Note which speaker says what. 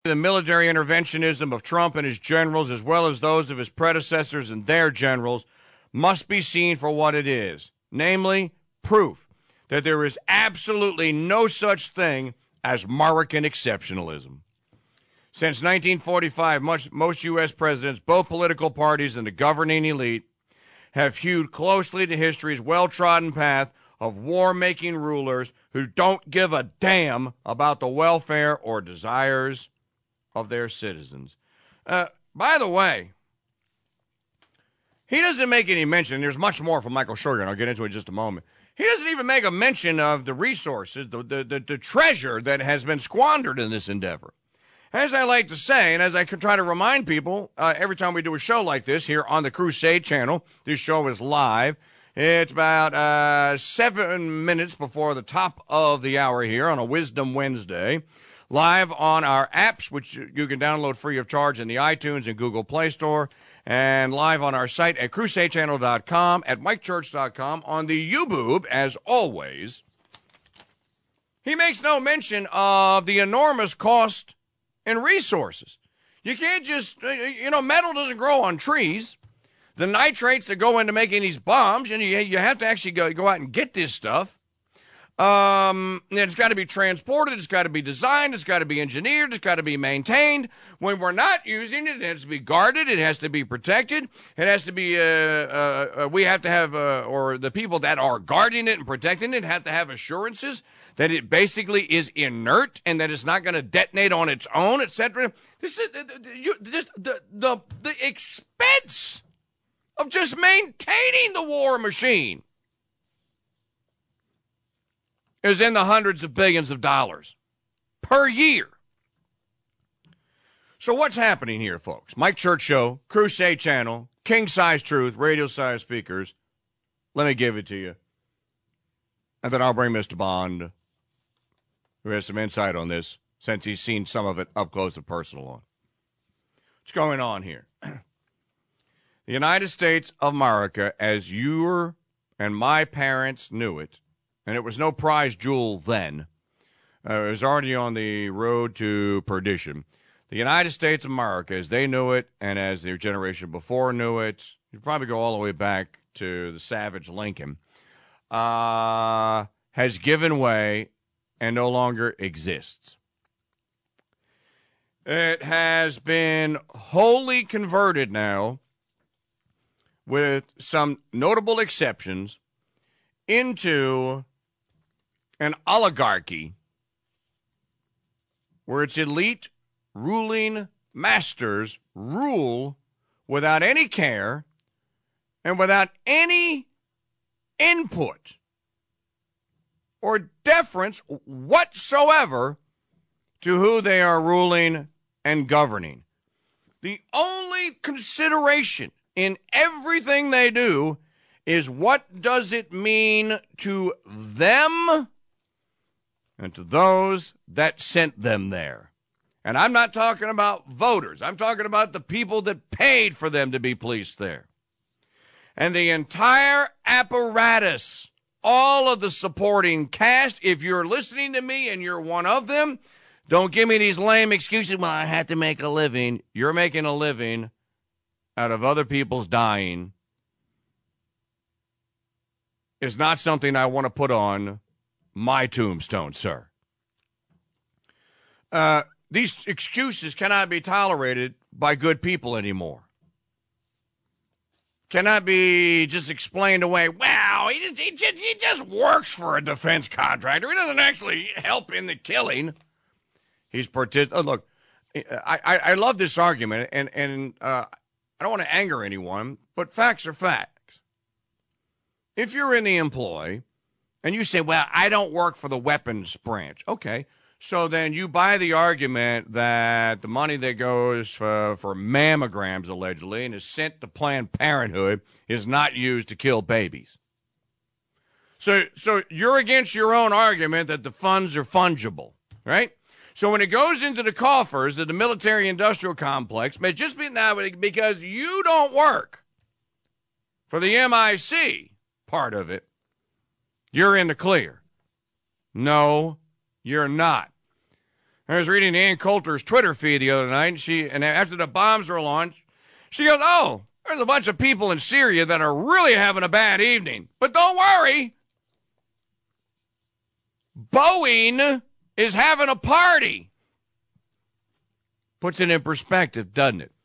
Speaker 1: The military interventionism of Trump and his generals, as well as those of his predecessors and their generals, must be seen for what it is, namely, proof that there is absolutely no such thing as American exceptionalism. Since 1945, most U.S. presidents, both political parties and the governing elite, have hewed closely to history's well-trodden path of war-making rulers who don't give a damn about the welfare or desires of their citizens. By the way, he doesn't make any mention, there's much more from Michael Shergan, I'll get into it in just a moment. He doesn't even make a mention of the resources, the treasure that has been squandered in this endeavor. As I like to say, and as I try to remind people every time we do a show like this here on the Crusade channel, this show is live. It's about 7 minutes before the top of the hour here on a Wisdom Wednesday. Live on our apps, which you can download free of charge in the iTunes and Google Play Store, and live on our site at crusadechannel.com, at mikechurch.com, on the YouBoob, as always. He makes no mention of the enormous cost and resources. You can't just, metal doesn't grow on trees. The nitrates that go into making these bombs, and you have to actually go out and get this stuff. It's got to be transported, it's got to be designed, it's got to be engineered, it's got to be maintained. When we're not using it, it has to be guarded, it has to be protected, it has to be, we have to have, or the people that are guarding it and protecting it have to have assurances that it basically is inert and that it's not going to detonate on its own, etc. This is the expense of just maintaining the war machine is in the hundreds of billions of dollars per year. So what's happening here, folks? Mike Church Show, Crusade Channel, King Size Truth, radio size speakers. Let me give it to you. And then I'll bring Mr. Bond, who has some insight on this, since he's seen some of it up close and personal on. What's going on here? The United States of America, as your and my parents knew it, and it was no prize jewel then, it was already on the road to perdition. The United States of America, as they knew it, and as their generation before knew it, you probably go all the way back to the savage Lincoln, has given way and no longer exists. It has been wholly converted now, with some notable exceptions, into an oligarchy where its elite ruling masters rule without any care and without any input or deference whatsoever to who they are ruling and governing. The only consideration in everything they do is what does it mean to them and to those that sent them there. And I'm not talking about voters. I'm talking about the people that paid for them to be policed there. And the entire apparatus, all of the supporting cast, if you're listening to me and you're one of them, don't give me these lame excuses, well, I had to make a living. You're making a living out of other people's dying. Is not something I want to put on my tombstone, sir. These excuses cannot be tolerated by good people anymore. Cannot be just explained away. Well, he just works for a defense contractor. He doesn't actually help in the killing. He's look, I love this argument, and I don't want to anger anyone, but facts are facts. If you're in the employ and you say, well, I don't work for the weapons branch. Okay, so then you buy the argument that the money that goes for mammograms, allegedly, and is sent to Planned Parenthood is not used to kill babies. So you're against your own argument that the funds are fungible, right? So when it goes into the coffers of the military-industrial complex, may just be now because you don't work for the MIC part of it, you're in the clear. No, you're not. I was reading Ann Coulter's Twitter feed the other night, and after the bombs were launched, she goes, "Oh, there's a bunch of people in Syria that are really having a bad evening. But don't worry. Boeing is having a party." Puts it in perspective, doesn't it?